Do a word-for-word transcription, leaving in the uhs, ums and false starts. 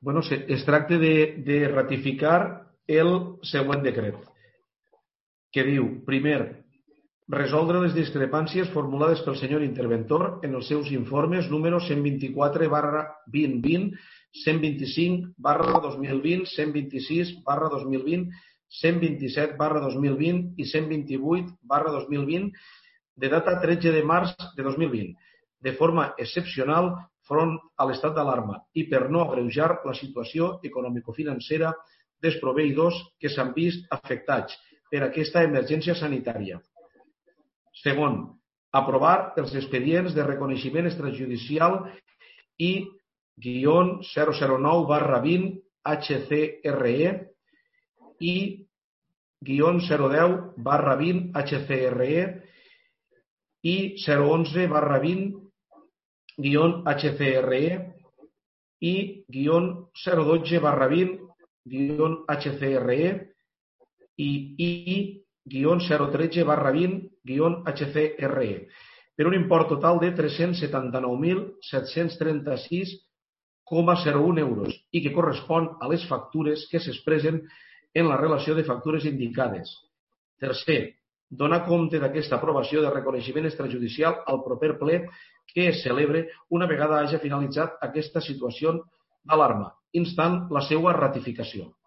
Bueno, es tracta de, de ratificar el següent decret, que diu, primer, resoldre les discrepàncies formulades pel senyor interventor en els seus informes número cent vint-i-quatre barra vint vint, cent vint-i-cinc barra dos mil vint, cent vint-i-sis barra dos mil vint, cent vint-i-set barra dos mil vint i cent vint-i-vuit barra dos mil vint, de data tretze de març de dos mil vint, de forma excepcional front a l'estat d'alarma i per no agreujar la situació econòmico-financera dels proveïdors que s'han vist afectats per aquesta emergència sanitària. Segon, aprovar els expedients de reconeixement extrajudicial I zero zero nou barra vint H C R E i zero deu barra vint H C R E i zero onze barra vint H C R E i zero dotze barra vint H C R E i I zero tretze barra vint H C R E per un import total de tres-cents setanta-nou mil set-cents trenta-sis coma zero un euros i que correspon a les factures que s'expressen en la relació de factures indicades. Tercer, donar compte d'aquesta aprovació de reconeixement extrajudicial al proper ple que es celebre una vegada hagi finalitzat aquesta situació d'alarma, instant la seva ratificació.